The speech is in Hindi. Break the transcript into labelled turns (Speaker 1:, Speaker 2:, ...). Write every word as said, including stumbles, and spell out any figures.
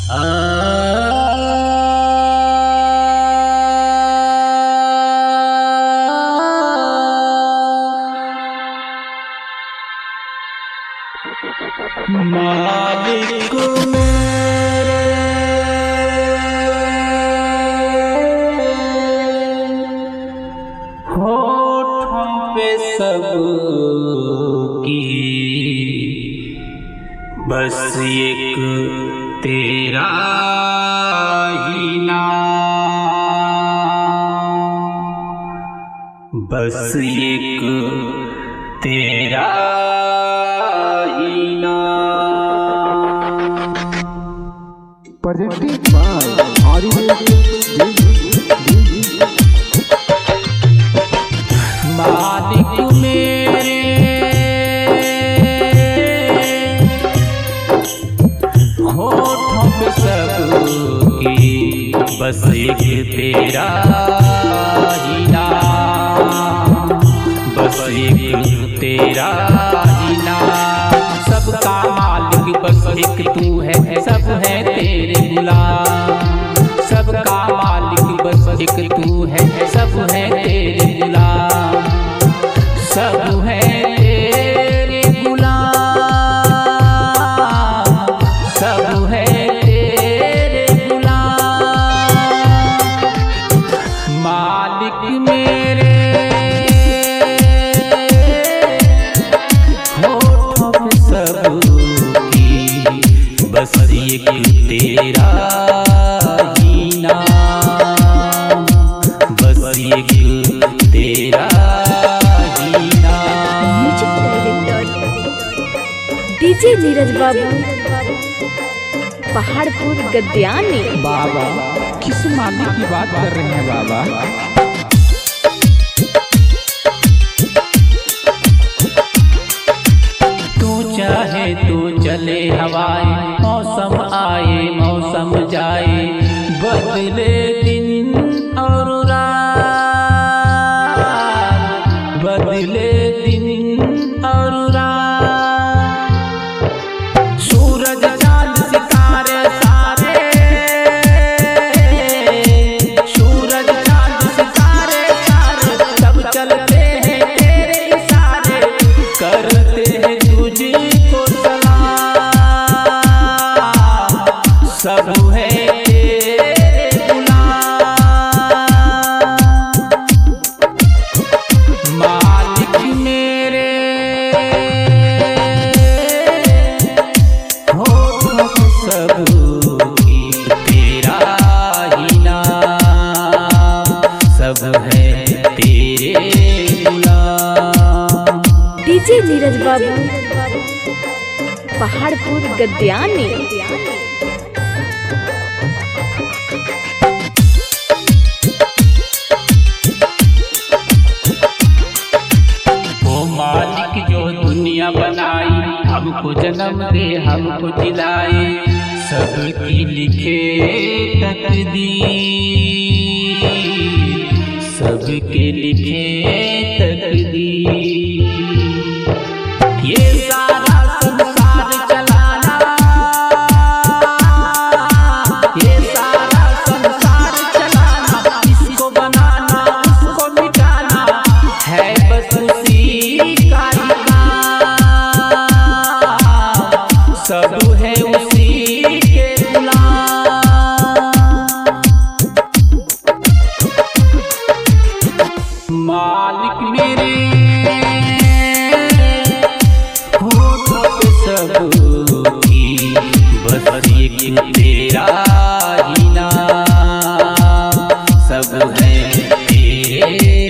Speaker 1: मालिक मेरे होठों पे सबकी बस एक तेरा ही नाम, बस एक तेरा ही नाम।
Speaker 2: प्रेजेंटेड बाय
Speaker 1: मालिक मेरे होठों पे सबकी बस एक तेरा ही नाम, बस एक तेरा ही नाम। सबका मालिक बस एक तू है, सब है तेरे गुलाम। सबका मालिक बस एक तू है, सब है तेरे गुलाम, सब है तेरे गुलाम, सब है तेरे गुलाम। मालिक मेरे होठों पे सबकी बस एक तेरा ही नाम, बस एक तेरा ही नाम।
Speaker 3: Music director DJ Neeraj Babu, Paharpur Gadyani.
Speaker 1: बाबा किस मालिक की बात कर रहे हैं बाबा? तू चाहे तो चले हवाएं, मौसम आए मौसम जाए, बदले दिन और रात, बदले दिन और रात। सूरज चांद सितारे सारे, सूरज चांद सितारे सारे सब चलते हैं तेरे इशारे, करते हैं तुझको सलाम, सब है तेरे गुलाम। मालिक मेरे होठों पे सबकी तेरा ही नाम, सब है तेरे गुलाम।
Speaker 3: डीजे नीरज बाबू, पहाड़पुर गद्यानी।
Speaker 1: वो मालिक जो दुनिया बनाई, हमको जन्म दे हमको जिलाए, सबकी लिखे तकदीर, सबके लिखे तकदीर। ये सारा संसार चलाना, ये सारा संसार चलाना, इसको बनाना उसको मिटाना है बस उसी का ही काम, सब है उसी के गुलाम। मालिक मेरे होठों पे सबकी बस एक तेरा ही नाम, सब है तेरे